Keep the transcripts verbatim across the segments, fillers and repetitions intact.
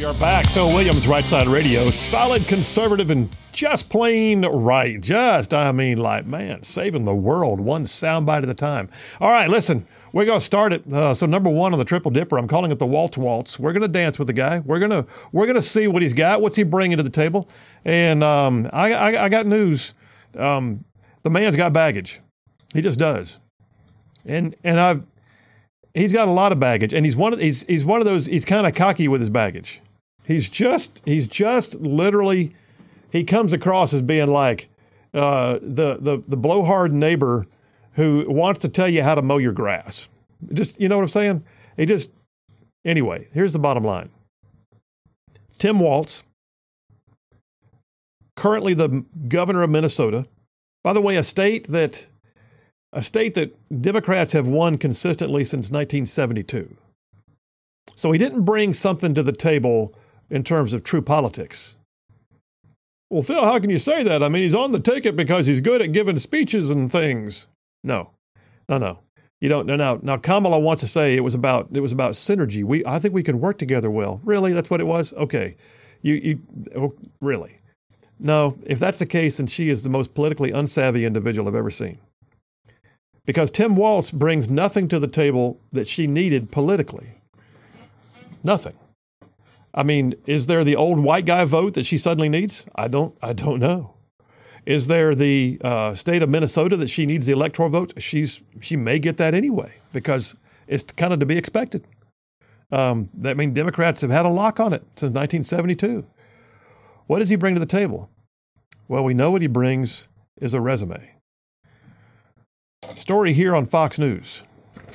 We are back. Phil Williams, Right Side Radio. Solid conservative and just plain right. Just, I mean, like, man, saving the world one soundbite at a time. All right, listen, we're going to start it. Uh, so number one on the Triple Dipper, I'm calling it the Waltz Waltz. We're going to dance with the guy. We're going to we're going to see what he's got. What's he bringing to the table? And um, I, I, I got news. Um, the man's got baggage. He just does. And and I've he's got a lot of baggage, and he's one of he's he's one of those. He's kind of cocky with his baggage. He's just he's just literally he comes across as being like uh, the the the blowhard neighbor who wants to tell you how to mow your grass. Just, you know what I'm saying? He just anyway. Here's the bottom line. Tim Walz, currently the governor of Minnesota. By the way, a state that a state that Democrats have won consistently since nineteen seventy-two. So he didn't bring something to the table in terms of true politics. Well, Phil, how can you say that? I mean, he's on the ticket because he's good at giving speeches and things. No, no, no. You don't. No, no. Now Kamala wants to say it was about it was about synergy. We, I think we can work together well. Really, that's what it was. Okay, you, you, oh, really? No. If that's the case, then she is the most politically unsavvy individual I've ever seen. Because Tim Walz brings nothing to the table that she needed politically. Nothing. I mean, is there the old white guy vote that she suddenly needs? I don't. I don't know. Is there the uh, state of Minnesota that she needs the electoral vote? She's she may get that anyway because it's kind of to be expected. Um, that mean Democrats have had a lock on it since nineteen seventy-two. What does he bring to the table? Well, we know what he brings is a resume. Story here on Fox News.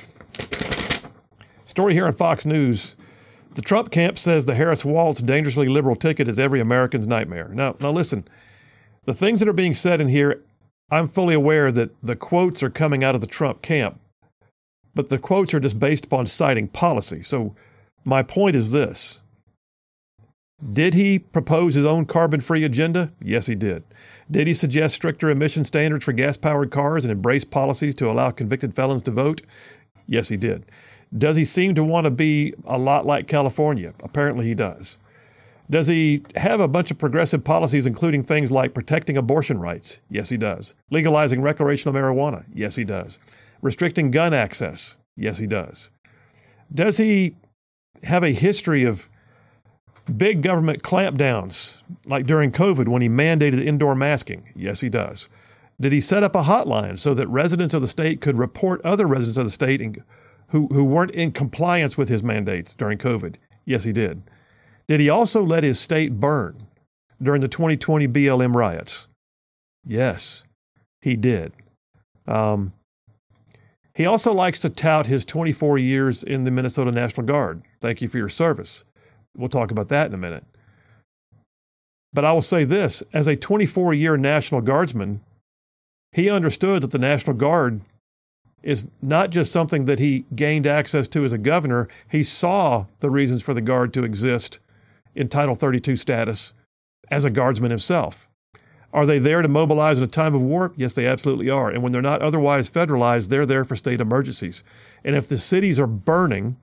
Story here on Fox News. The Trump camp says the Harris-Walz dangerously liberal ticket is every American's nightmare. Now, now listen, the things that are being said in here, I'm fully aware that the quotes are coming out of the Trump camp, but the quotes are just based upon citing policy. So my point is this. Did he propose his own carbon-free agenda? Yes, he did. Did he suggest stricter emission standards for gas-powered cars and embrace policies to allow convicted felons to vote? Yes, he did. Does he seem to want to be a lot like California? Apparently he does. Does he have a bunch of progressive policies, including things like protecting abortion rights? Yes, he does. Legalizing recreational marijuana? Yes, he does. Restricting gun access? Yes, he does. Does he have a history of big government clampdowns, like during COVID when he mandated indoor masking? Yes, he does. Did he set up a hotline so that residents of the state could report other residents of the state and who, who weren't in compliance with his mandates during COVID? Yes, he did. Did he also let his state burn during the twenty twenty B L M riots? Yes, he did. Um, he also likes to tout his twenty-four years in the Minnesota National Guard. Thank you for your service. We'll talk about that in a minute. But I will say this, as a twenty-four-year National Guardsman, he understood that the National Guard is not just something that he gained access to as a governor. He saw the reasons for the Guard to exist in Title thirty-two status as a guardsman himself. Are they there to mobilize in a time of war? Yes, they absolutely are. And when they're not otherwise federalized, they're there for state emergencies. And if the cities are burning,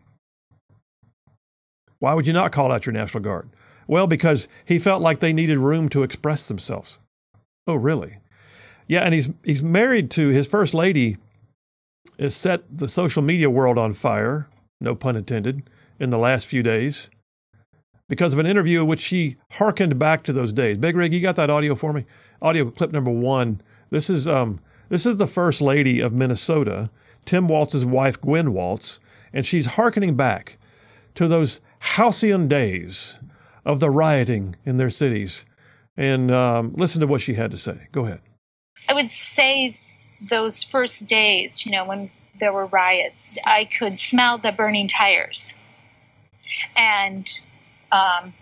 why would you not call out your National Guard? Well, because he felt like they needed room to express themselves. Oh, really? Yeah, and he's he's married to his first lady, has set the social media world on fire, no pun intended, in the last few days because of an interview in which she hearkened back to those days. Big Rig, you got that audio for me? Audio clip number one. This is um this is the first lady of Minnesota, Tim Walz's wife, Gwen Walz, and she's hearkening back to those halcyon days of the rioting in their cities. And um, listen to what she had to say. Go ahead. I would say those first days, you know, when there were riots, I could smell the burning tires. And um,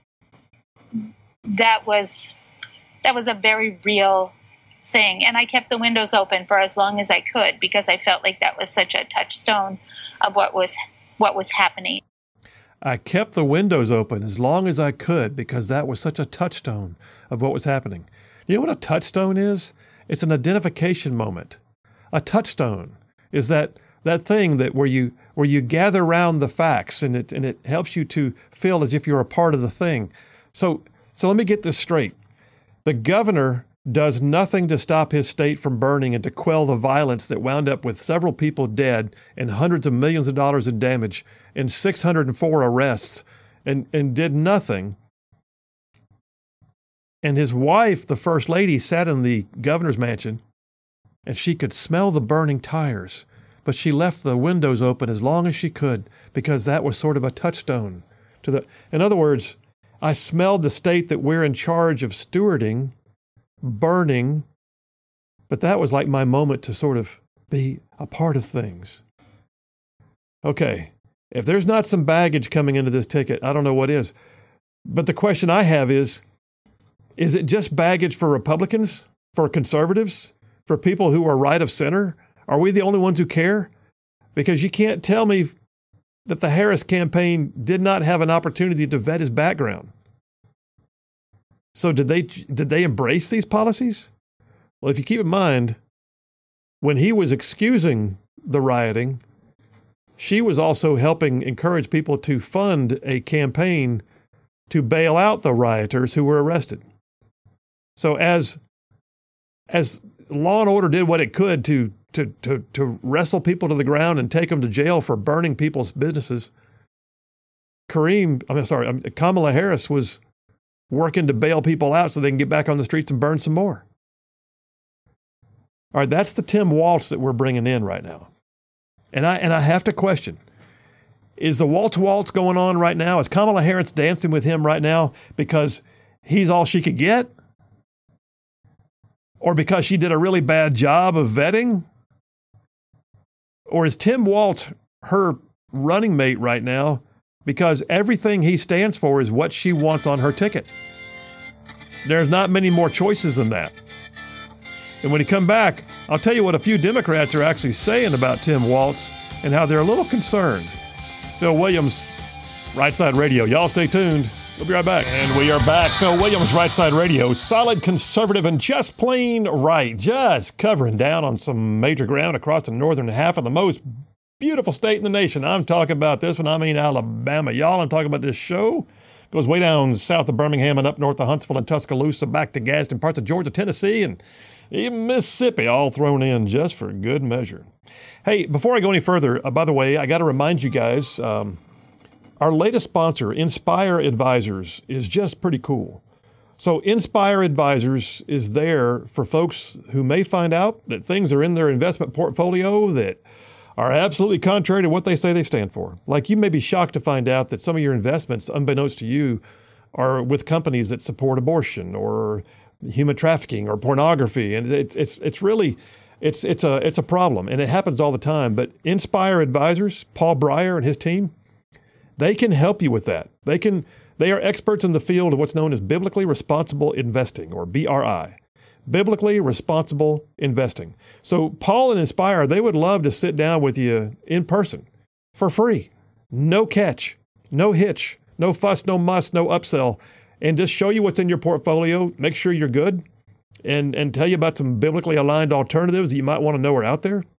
that was that was a very real thing. And I kept the windows open for as long as I could because I felt like that was such a touchstone of what was what was happening. I kept the windows open as long as I could because that was such a touchstone of what was happening. You know what a touchstone is? It's an identification moment. A touchstone is that that thing that where you where you gather around the facts and it and it helps you to feel as if you're a part of the thing. So so let me get this straight. The governor does nothing to stop his state from burning and to quell the violence that wound up with several people dead and hundreds of millions of dollars in damage and six hundred four arrests, and, and did nothing. And his wife, the first lady, sat in the governor's mansion and she could smell the burning tires, but she left the windows open as long as she could because that was sort of a touchstone to the, in other words, I smelled the state that we're in charge of stewarding burning, but that was like my moment to sort of be a part of things. Okay, if there's not some baggage coming into this ticket, I don't know what is. But the question I have is, is it just baggage for Republicans, for conservatives, for people who are right of center? Are we the only ones who care? Because you can't tell me that the Harris campaign did not have an opportunity to vet his background. So did they did they embrace these policies? Well, if you keep in mind, when he was excusing the rioting, she was also helping encourage people to fund a campaign to bail out the rioters who were arrested. So as as Law and Order did what it could to to to to wrestle people to the ground and take them to jail for burning people's businesses, Kareem, I'm sorry, Kamala Harris was working to bail people out so they can get back on the streets and burn some more. All right, that's the Tim Walz that we're bringing in right now. And I and I have to question, is the Waltz Waltz going on right now? Is Kamala Harris dancing with him right now because he's all she could get? Or because she did a really bad job of vetting? Or is Tim Walz her running mate right now because everything he stands for is what she wants on her ticket? There's not many more choices than that. And when he come back, I'll tell you what a few Democrats are actually saying about Tim Walz and how they're a little concerned. Phil Williams, Right Side Radio. Y'all stay tuned. We'll be right back. And we are back. Phil Williams, Right Side Radio. Solid conservative and just plain right. Just covering down on some major ground across the northern half of the most beautiful state in the nation. I'm talking about this one. I mean Alabama. Y'all, I'm talking about this show. Goes way down south of Birmingham and up north of Huntsville and Tuscaloosa, back to Gadsden, parts of Georgia, Tennessee, and even Mississippi, all thrown in just for good measure. Hey, before I go any further, uh, by the way, I got to remind you guys, um, our latest sponsor, Inspire Advisors, is just pretty cool. So Inspire Advisors is there for folks who may find out that things are in their investment portfolio that are absolutely contrary to what they say they stand for. Like, you may be shocked to find out that some of your investments, unbeknownst to you, are with companies that support abortion or human trafficking or pornography. And it's it's it's really it's it's a it's a problem, and it happens all the time. But Inspire Advisors, Paul Breyer and his team, they can help you with that. They can they are experts in the field of what's known as biblically responsible investing, or B R I. Biblically responsible investing. So Paul and Inspire, they would love to sit down with you in person for free. No catch, no hitch, no fuss, no muss, no upsell, and just show you what's in your portfolio, make sure you're good, and, and tell you about some biblically aligned alternatives that you might want to know are out there.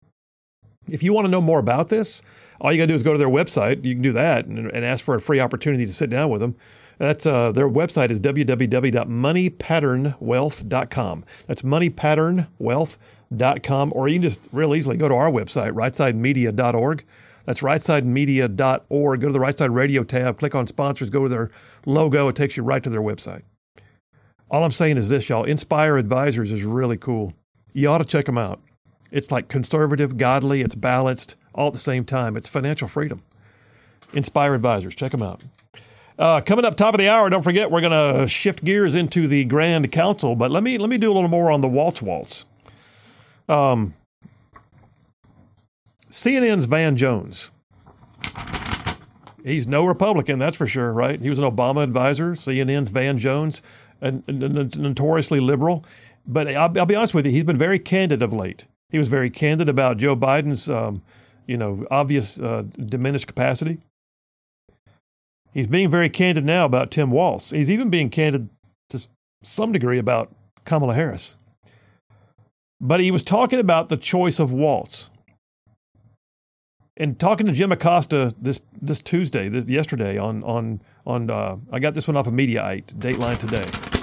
If you want to know more about this, all you got to do is go to their website. You can do that and, and ask for a free opportunity to sit down with them. That's uh, their website is w w w dot money pattern wealth dot com. That's money pattern wealth dot com. Or you can just real easily go to our website, right side media dot org. That's right side media dot org. Go to the Right Side Radio tab, click on sponsors, go to their logo. It takes you right to their website. All I'm saying is this, y'all. Inspire Advisors is really cool. You ought to check them out. It's like conservative, godly, it's balanced, all at the same time. It's financial freedom. Inspire Advisors. Check them out. Uh, coming up top of the hour, don't forget, we're going to shift gears into the Grand Council, but let me let me do a little more on the Waltz Waltz. Um, C N N's Van Jones. He's no Republican, that's for sure, right? He was an Obama advisor. C N N's Van Jones, and, and, and notoriously liberal. But I'll, I'll be honest with you, he's been very candid of late. He was very candid about Joe Biden's, um, you know, obvious uh, diminished capacity. He's being very candid now about Tim Walz. He's even being candid to some degree about Kamala Harris. But he was talking about the choice of Waltz. And talking to Jim Acosta this this Tuesday, this yesterday on on on uh, I got this one off of Mediaite, Dateline Today.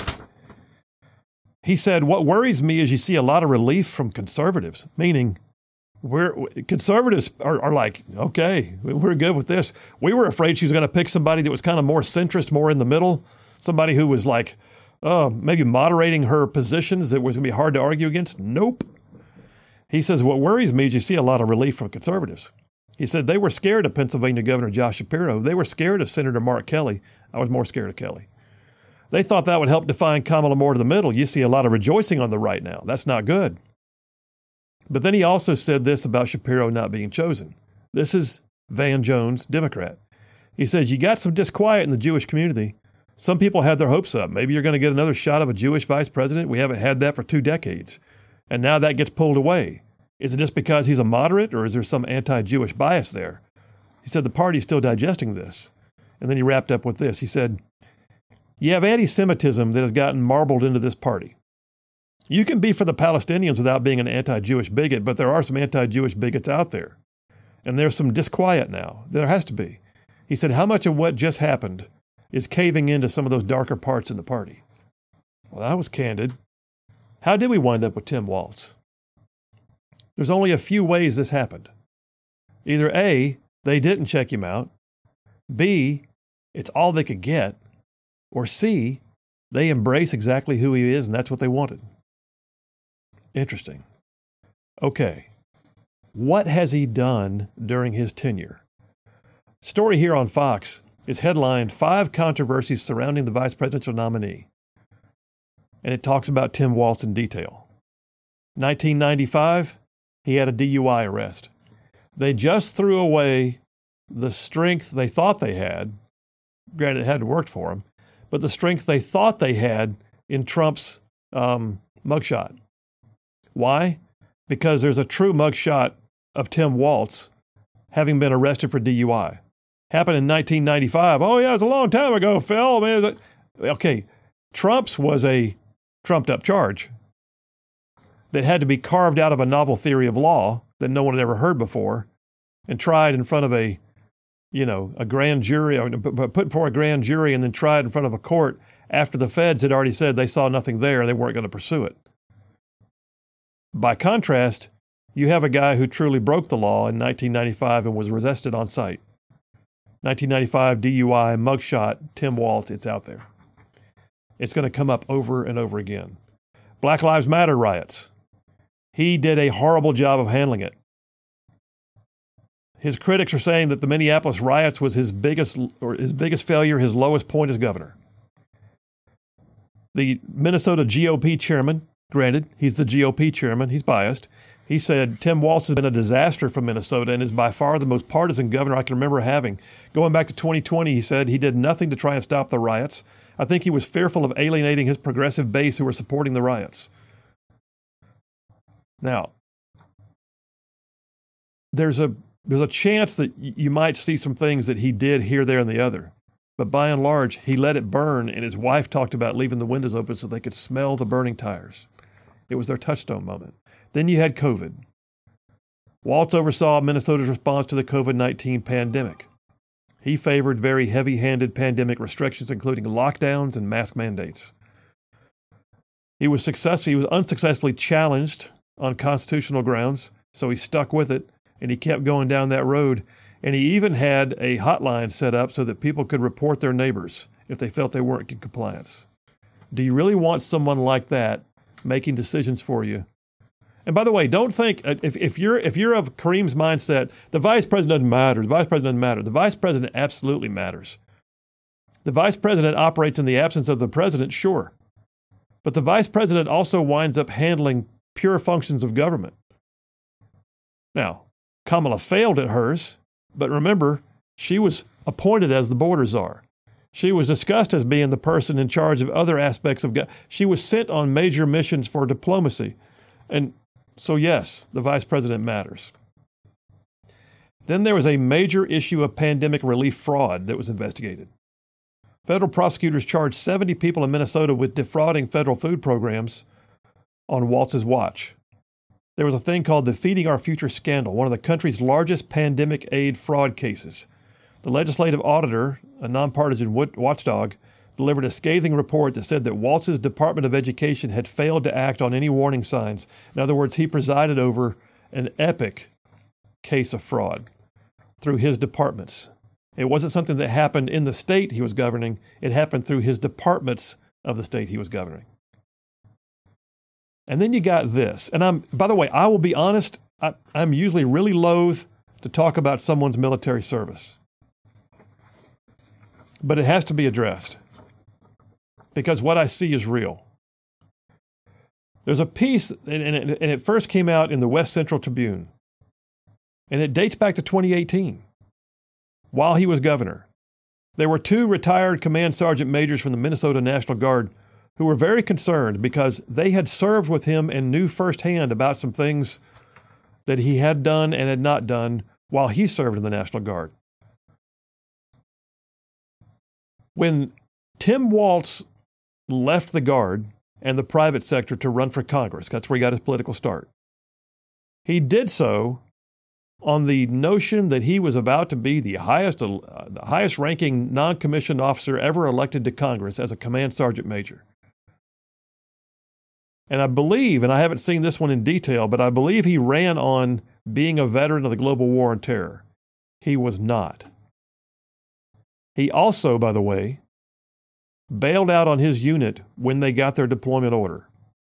He said, "What worries me is you see a lot of relief from conservatives, meaning we're conservatives are, are like, okay, we're good with this. We were afraid she was going to pick somebody that was kind of more centrist, more in the middle, somebody who was like, uh, maybe moderating her positions that was going to be hard to argue against. Nope." He says, "What worries me is you see a lot of relief from conservatives." He said they were scared of Pennsylvania Governor Josh Shapiro. They were scared of Senator Mark Kelly. I was more scared of Kelly. They thought that would help define Kamala more to the middle. You see a lot of rejoicing on the right now. That's not good. But then he also said this about Shapiro not being chosen. This is Van Jones, Democrat. He says, you got some disquiet in the Jewish community. Some people had their hopes up. Maybe you're going to get another shot of a Jewish vice president. We haven't had that for two decades. And now that gets pulled away. Is it just because he's a moderate, or is there some anti-Jewish bias there? He said the party's still digesting this. And then he wrapped up with this. He said, you have anti-Semitism that has gotten marbled into this party. You can be for the Palestinians without being an anti-Jewish bigot, but there are some anti-Jewish bigots out there. And there's some disquiet now. There has to be. He said, how much of what just happened is caving into some of those darker parts in the party? Well, that was candid. How did we wind up with Tim Walz? There's only a few ways this happened. Either A, they didn't check him out. B, it's all they could get. Or C, they embrace exactly who he is and that's what they wanted. Interesting. Okay. What has he done during his tenure? Story here on Fox is headlined Five Controversies Surrounding the Vice Presidential Nominee. And it talks about Tim Walz in detail. nineteen ninety-five, he had a D U I arrest. They just threw away the strength they thought they had. Granted, it hadn't worked for him, but the strength they thought they had in Trump's um, mugshot. Why? Because there's a true mugshot of Tim Walz having been arrested for D U I. Happened in nineteen ninety-five. Oh, yeah, it was a long time ago, Phil. Man, okay, Trump's was a trumped-up charge that had to be carved out of a novel theory of law that no one had ever heard before and tried in front of a, you know, a grand jury, or put before a grand jury and then tried in front of a court after the feds had already said they saw nothing there, they weren't going to pursue it. By contrast, you have a guy who truly broke the law in nineteen ninety-five and was arrested on site. nineteen ninety-five D U I, mugshot, Tim Walz, it's out there. It's going to come up over and over again. Black Lives Matter riots. He did a horrible job of handling it. His critics are saying that the Minneapolis riots was his biggest or his biggest failure, his lowest point as governor. The Minnesota G O P chairman, granted, he's the G O P chairman, he's biased. He said, Tim Walz has been a disaster for Minnesota and is by far the most partisan governor I can remember having. Going back to twenty twenty, he said he did nothing to try and stop the riots. I think he was fearful of alienating his progressive base who were supporting the riots. Now, there's a there's a chance that you might see some things that he did here, there, and the other. But by and large, he let it burn, and his wife talked about leaving the windows open so they could smell the burning tires. It was their touchstone moment. Then you had COVID. Walz oversaw Minnesota's response to the COVID nineteen pandemic. He favored very heavy-handed pandemic restrictions, including lockdowns and mask mandates. He was successful. He was unsuccessfully challenged on constitutional grounds, so he stuck with it, and he kept going down that road. And he even had a hotline set up so that people could report their neighbors if they felt they weren't in compliance. Do you really want someone like that making decisions for you? And by the way, don't think, if, if you're if you're of Kareem's mindset, the vice president doesn't matter, the vice president doesn't matter. The vice president absolutely matters. The vice president operates in the absence of the president, sure. But the vice president also winds up handling pure functions of government. Now, Kamala failed at hers, but remember, she was appointed as the border czar. She was discussed as being the person in charge of other aspects of government. She was sent on major missions for diplomacy. And so, yes, the vice president matters. Then there was a major issue of pandemic relief fraud that was investigated. Federal prosecutors charged seventy people in Minnesota with defrauding federal food programs on Walz's watch. there was a thing called the Feeding Our Future scandal, one of the country's largest pandemic aid fraud cases. The legislative auditor, a nonpartisan watchdog, delivered a scathing report that said that Walz's Department of Education had failed to act on any warning signs. In other words, he presided over an epic case of fraud through his departments. It wasn't something that happened in the state he was governing. It happened through his departments of the state he was governing. And then you got this. And I'm, by the way, I will be honest, I, I'm usually really loath to talk about someone's military service. But it has to be addressed because what I see is real. There's a piece, and it, and it first came out in the West Central Tribune, and it dates back to twenty eighteen, while he was governor. There were two retired command sergeant majors from the Minnesota National Guard who were very concerned because they had served with him and knew firsthand about some things that he had done and had not done while he served in the National Guard. When Tim Walz left the Guard and the private sector to run for Congress, that's where he got his political start, he did so on the notion that he was about to be the highest, uh, the highest ranking non-commissioned officer ever elected to Congress as a command sergeant major. And I believe, and I haven't seen this one in detail, but I believe he ran on being a veteran of the global war on terror. He was not. He also, by the way, bailed out on his unit when they got their deployment order.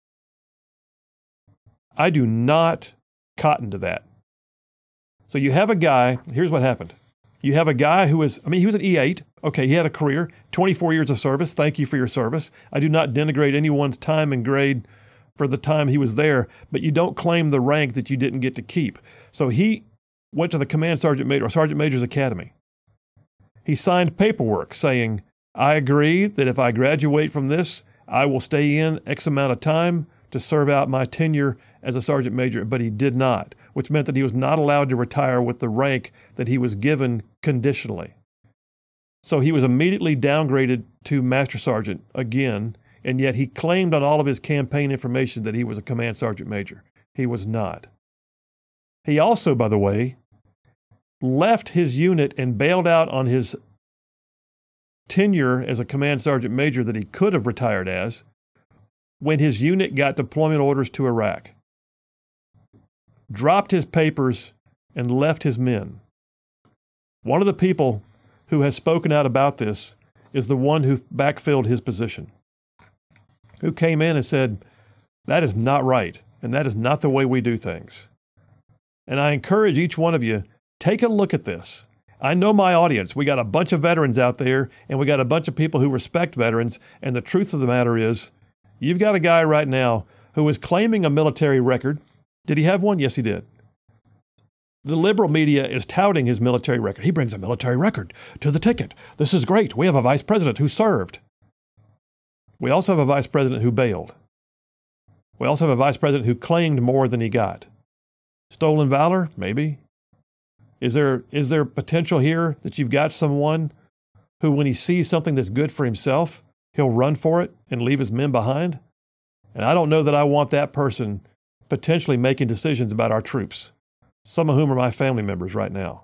I do not cotton to that. So you have a guy, here's what happened. You have a guy who was, I mean, he was an E eight. Okay, he had a career, twenty-four years of service. Thank you for your service. I do not denigrate anyone's time and grade for the time he was there, but you don't claim the rank that you didn't get to keep. So he went to the Command Sergeant Major or Sergeant Major's Academy. He signed paperwork saying, I agree that if I graduate from this, I will stay in X amount of time to serve out my tenure as a sergeant major, but he did not, which meant that he was not allowed to retire with the rank that he was given conditionally. So he was immediately downgraded to master sergeant again, and yet he claimed on all of his campaign information that he was a command sergeant major. He was not. He also, by the way, left his unit and bailed out on his tenure as a command sergeant major that he could have retired as when his unit got deployment orders to Iraq. Dropped his papers and left his men. One of the people who has spoken out about this is the one who backfilled his position, who came in and said, that is not right, and that is not the way we do things. And I encourage each one of you, take a look at this. I know my audience. We got a bunch of veterans out there, and we got a bunch of people who respect veterans, and the truth of the matter is, you've got a guy right now who is claiming a military record. Did he have one? Yes, he did. The liberal media is touting his military record. He brings a military record to the ticket. This is great. We have a vice president who served. We also have a vice president who bailed. We also have a vice president who claimed more than he got. Stolen valor? Maybe. Is there is there potential here that you've got someone who, when he sees something that's good for himself, he'll run for it and leave his men behind? And I don't know that I want that person potentially making decisions about our troops, some of whom are my family members right now.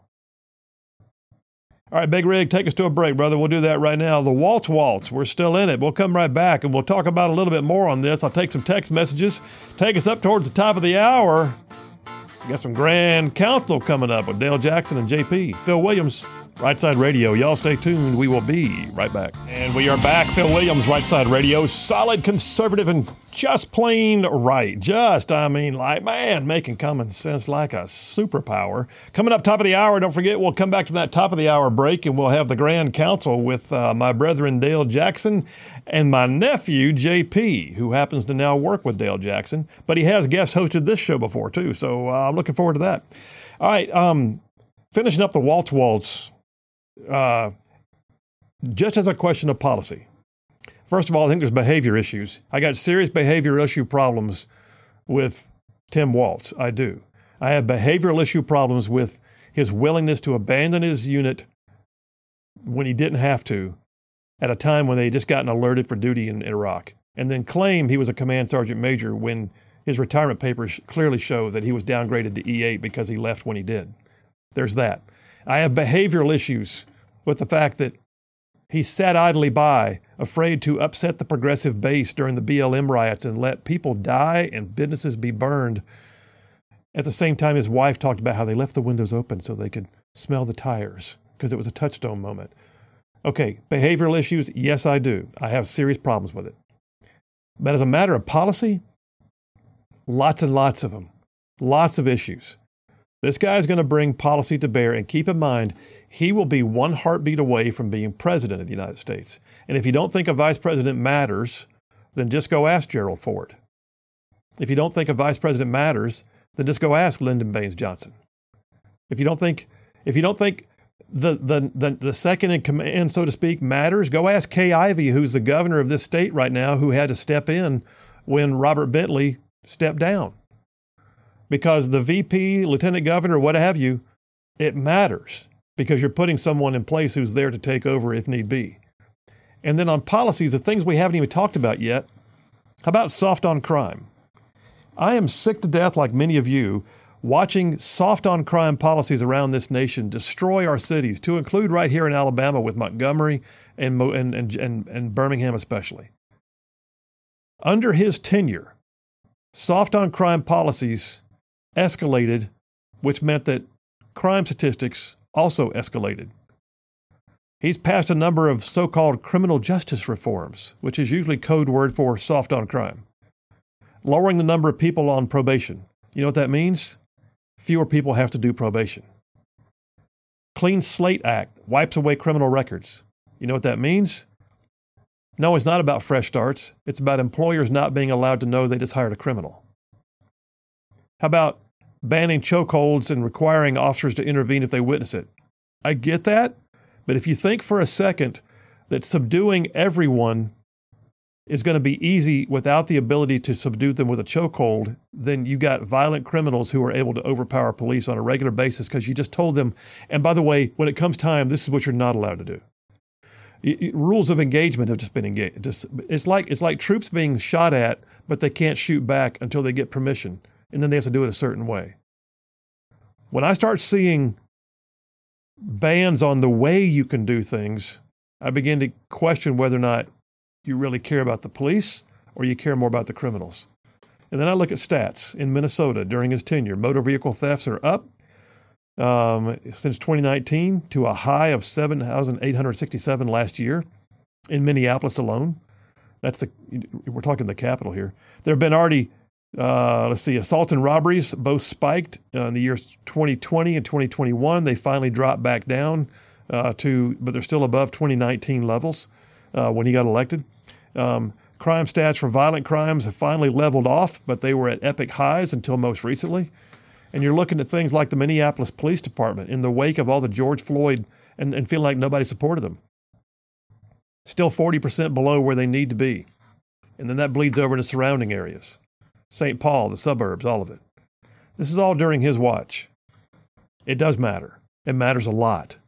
All right, Big Rig, take us to a break, brother. We'll do that right now. The Waltz Waltz, we're still in it. We'll come right back, and we'll talk about a little bit more on this. I'll take some text messages, take us up towards the top of the hour. We got some Grand Council coming up with Dale Jackson and J P. Phil Williams, Right Side Radio. Y'all stay tuned. We will be right back. And we are back. Phil Williams, Right Side Radio. Solid, conservative, and just plain right. Just, I mean, like, man, making common sense like a superpower. Coming up top of the hour, don't forget, we'll come back to that top of the hour break, and we'll have the Grand Council with uh, my brethren Dale Jackson and my nephew, J P, who happens to now work with Dale Jackson. But he has guest hosted this show before, too, so uh, I'm looking forward to that. All right, um, finishing up the Waltz Waltz. Uh, just as a question of policy. First of all, I think there's behavior issues. I got serious behavior issue problems with Tim Walz. I do. I have behavioral issue problems with his willingness to abandon his unit when he didn't have to at a time when they had just gotten alerted for duty in Iraq, and then claim he was a command sergeant major when his retirement papers clearly show that he was downgraded to E eight because he left when he did. There's that. I have behavioral issues with the fact that he sat idly by, afraid to upset the progressive base during the B L M riots and let people die and businesses be burned. At the same time, his wife talked about how they left the windows open so they could smell the tires because it was a touchstone moment. Okay, behavioral issues, yes, I do. I have serious problems with it. But as a matter of policy, lots and lots of them. Lots of issues. This guy is going to bring policy to bear, and keep in mind, he will be one heartbeat away from being president of the United States. And if you don't think a vice president matters, then just go ask Gerald Ford. If you don't think a vice president matters, then just go ask Lyndon Baines Johnson. If you don't think, if you don't think the the the, the second in command, so to speak, matters, go ask Kay Ivey, who's the governor of this state right now, who had to step in when Robert Bentley stepped down. Because the V P, lieutenant governor, what have you, it matters because you're putting someone in place who's there to take over if need be. And then on policies, the things we haven't even talked about yet, how about soft on crime? I am sick to death, like many of you, watching soft on crime policies around this nation destroy our cities, to include right here in Alabama with Montgomery and, and, and, and, and Birmingham especially. Under his tenure, soft on crime policies escalated, which meant that crime statistics also escalated. He's passed a number of so-called criminal justice reforms, which is usually code word for soft on crime. Lowering the number of people on probation. You know what that means? Fewer people have to do probation. Clean Slate Act wipes away criminal records. You know what that means? No, it's not about fresh starts. It's about employers not being allowed to know they just hired a criminal. How about banning chokeholds and requiring officers to intervene if they witness it? I get that, but if you think for a second that subduing everyone is going to be easy without the ability to subdue them with a chokehold, then you got violent criminals who are able to overpower police on a regular basis because you just told them, and by the way, when it comes time, this is what you're not allowed to do. It, it, rules of engagement have just been engaged. Just, it's like it's like troops being shot at, but they can't shoot back until they get permission, and then they have to do it a certain way. When I start seeing bans on the way you can do things, I begin to question whether or not you really care about the police or you care more about the criminals. And then I look at stats in Minnesota during his tenure. Motor vehicle thefts are up um, since twenty nineteen to a high of seven thousand eight hundred sixty-seven last year in Minneapolis alone. That's the, we're talking the capital here. There have been already, uh, let's see, assaults and robberies both spiked uh, in the years twenty twenty and twenty twenty-one. They finally dropped back down uh, to, but they're still above twenty nineteen levels uh, when he got elected. Um, crime stats for violent crimes have finally leveled off, but they were at epic highs until most recently. And you're looking at things like the Minneapolis Police Department in the wake of all the George Floyd and, and feel like nobody supported them. Still forty percent below where they need to be. And then that bleeds over to surrounding areas. Saint Paul, the suburbs, all of it. This is all during his watch. It does matter. It matters a lot.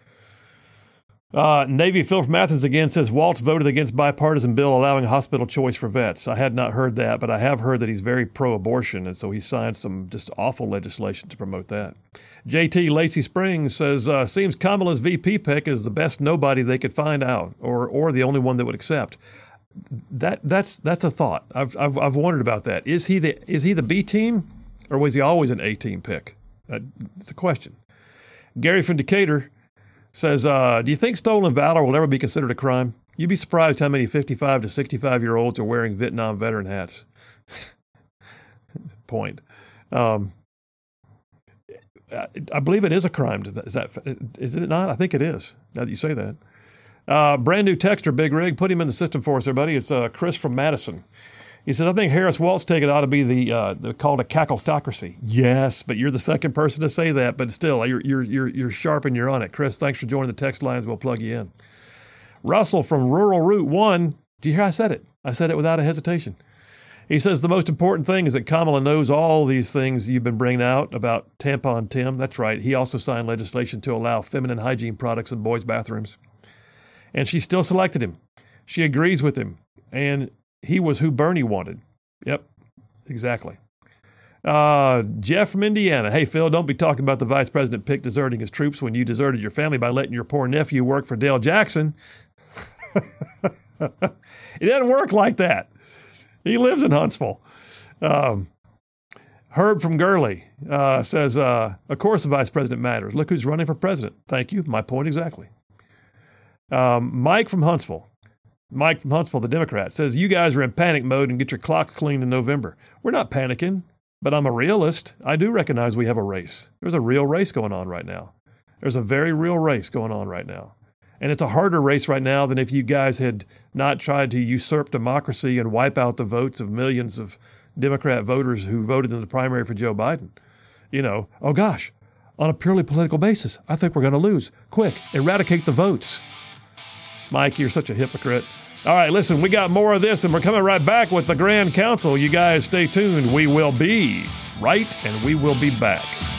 Uh, Navy Phil from Athens again says Waltz voted against bipartisan bill allowing hospital choice for vets. I had not heard that, but I have heard that he's very pro-abortion, and so he signed some just awful legislation to promote that. J T Lacey Springs says, uh, seems Kamala's V P pick is the best nobody they could find out, or or the only one that would accept. That that's that's a thought. I've I've, I've wondered about that. Is he the is he the B team, or was he always an A team pick? Uh, it's a question. Gary from Decatur says, uh, do you think stolen valor will ever be considered a crime? You'd be surprised how many fifty-five to sixty-five-year-olds are wearing Vietnam veteran hats. Point. Um, I believe it is a crime. Is that, is it not? I think it is, now that you say that. Uh, brand new texter, Big Rig. Put him in the system for us, everybody. It's uh, Chris from Madison. He says, I think Harris Waltz ticket ought to be the, uh, the called a cacklestocracy. Yes, but you're the second person to say that. But still, you're you're you're you're sharp and you're on it. Chris, thanks for joining the text lines. We'll plug you in. Russell from Rural Route One. Do you hear I said it? I said it without a hesitation. He says the most important thing is that Kamala knows all these things you've been bringing out about Tampon Tim. That's right. He also signed legislation to allow feminine hygiene products in boys' bathrooms. And she still selected him. She agrees with him. And he was who Bernie wanted. Yep. exactly. Uh, Jeff from Indiana. Hey, Phil, don't be talking about the vice president pick deserting his troops when you deserted your family by letting your poor nephew work for Dale Jackson. It doesn't work like that. He lives in Huntsville. Um, Herb from Gurley uh, says, uh, of course the vice president matters. Look who's running for president. Thank you. My point exactly. Um, Mike from Huntsville. Mike from Huntsville, the Democrat, says, you guys are in panic mode and get your clocks cleaned in November. We're not panicking, but I'm a realist. I do recognize we have a race. There's a real race going on right now. There's a very real race going on right now. And it's a harder race right now than if you guys had not tried to usurp democracy and wipe out the votes of millions of Democrat voters who voted in the primary for Joe Biden. You know, oh gosh, on a purely political basis, I think we're going to lose. Quick, eradicate the votes. Mike, you're such a hypocrite. All right, listen, we got more of this, and we're coming right back with the Grand Council. You guys stay tuned. We will be right, and we will be back.